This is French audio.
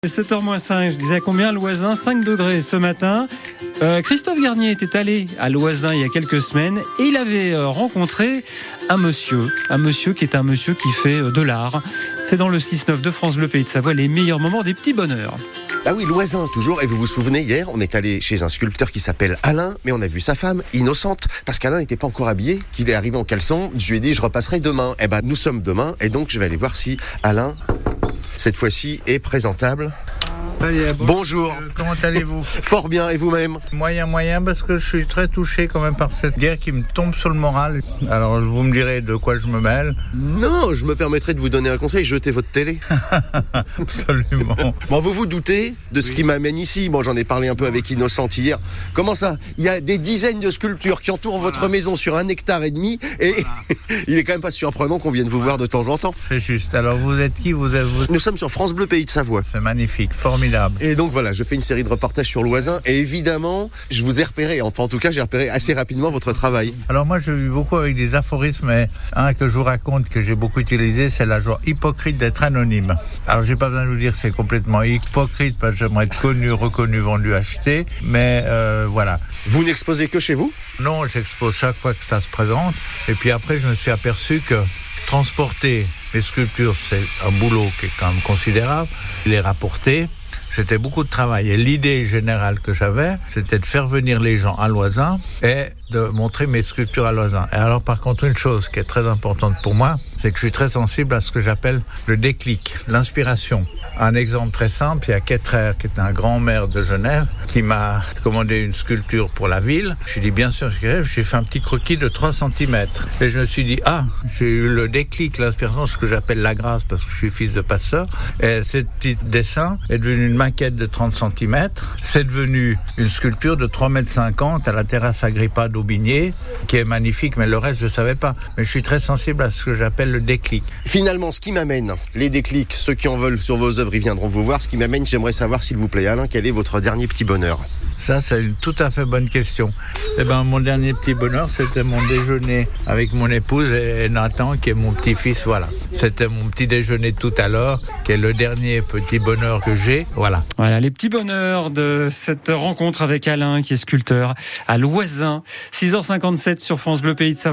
7h-5, je disais combien Loisin, 5 degrés ce matin. Christophe Garnier était allé à Loisin il y a quelques semaines et il avait rencontré un monsieur qui est un monsieur qui fait de l'art. C'est dans le 6-9 de France Bleu Pays de Savoie, les meilleurs moments des petits bonheurs. Ah oui, Loisin, toujours. Et vous vous souvenez, hier, on est allé chez un sculpteur qui s'appelle Alain, mais on a vu sa femme, Innocente, parce qu'Alain n'était pas encore habillé, qu'il est arrivé en caleçon. Je lui ai dit, je repasserai demain. Eh ben, nous sommes demain, et donc je vais aller voir si Alain, cette fois-ci, est présentable. Bonjour. Comment allez-vous? Fort bien, et vous-même? Moyen, parce que je suis très touché quand même par cette guerre qui me tombe sur le moral. Alors vous me direz de quoi je me mêle. Non, je me permettrai de vous donner un conseil, jetez votre télé. Absolument. Bon, vous vous doutez de ce qui m'amène ici. Bon, j'en ai parlé un peu avec Innocente hier. Comment ça? Il y a des dizaines de sculptures qui entourent votre maison sur 1,5 hectare, et il est quand même pas surprenant qu'on vienne vous voir de temps en temps. C'est juste. Alors vous êtes qui? Vous... Nous sommes sur France Bleu Pays de Savoie. C'est magnifique, formidable. Et donc voilà, je fais une série de reportages sur Loisin et évidemment, je vous ai repéré. Enfin, en tout cas, j'ai repéré assez rapidement votre travail. Alors moi, je vis beaucoup avec des aphorismes, mais un que je vous raconte, que j'ai beaucoup utilisé, c'est la joie hypocrite d'être anonyme. Alors j'ai pas besoin de vous dire que c'est complètement hypocrite parce que j'aimerais être connu, reconnu, vendu, acheté, mais voilà. Vous n'exposez que chez vous? Non, j'expose chaque fois que ça se présente. Et puis après, je me suis aperçu que transporter les sculptures, c'est un boulot qui est quand même considérable. Les rapporter, c'était beaucoup de travail. Et l'idée générale que j'avais, c'était de faire venir les gens à Loisin et de montrer mes sculptures à Loisin. Et alors, par contre, une chose qui est très importante pour moi, c'est que je suis très sensible à ce que j'appelle le déclic, l'inspiration. Un exemple très simple, il y a Ketterer, qui est un grand maire de Genève, qui m'a commandé une sculpture pour la ville. Je lui ai dit, bien sûr, j'ai fait un petit croquis de 3 cm. Et je me suis dit, j'ai eu le déclic, l'inspiration, ce que j'appelle la grâce, parce que je suis fils de pasteur. Et ce petit dessin est devenu une maquette de 30 cm. C'est devenu une sculpture de 3,50 m à la terrasse Agrippa d'Aubigné, qui est magnifique, mais le reste, je ne savais pas. Mais je suis très sensible à ce que j'appelle le déclic. Finalement, ce qui m'amène, les déclics, ceux qui en veulent sur vos œuvres, ils viendront vous voir. Ce qui m'amène, j'aimerais savoir, s'il vous plaît, Alain, quel est votre dernier petit bonheur? Ça, c'est une tout à fait bonne question. Mon dernier petit bonheur, c'était mon déjeuner avec mon épouse et Nathan, qui est mon petit-fils, voilà. C'était mon petit déjeuner tout à l'heure, qui est le dernier petit bonheur que j'ai, voilà. Voilà, les petits bonheurs de cette rencontre avec Alain, qui est sculpteur à Loisin. 6h57 sur France Bleu Pays de Savoie.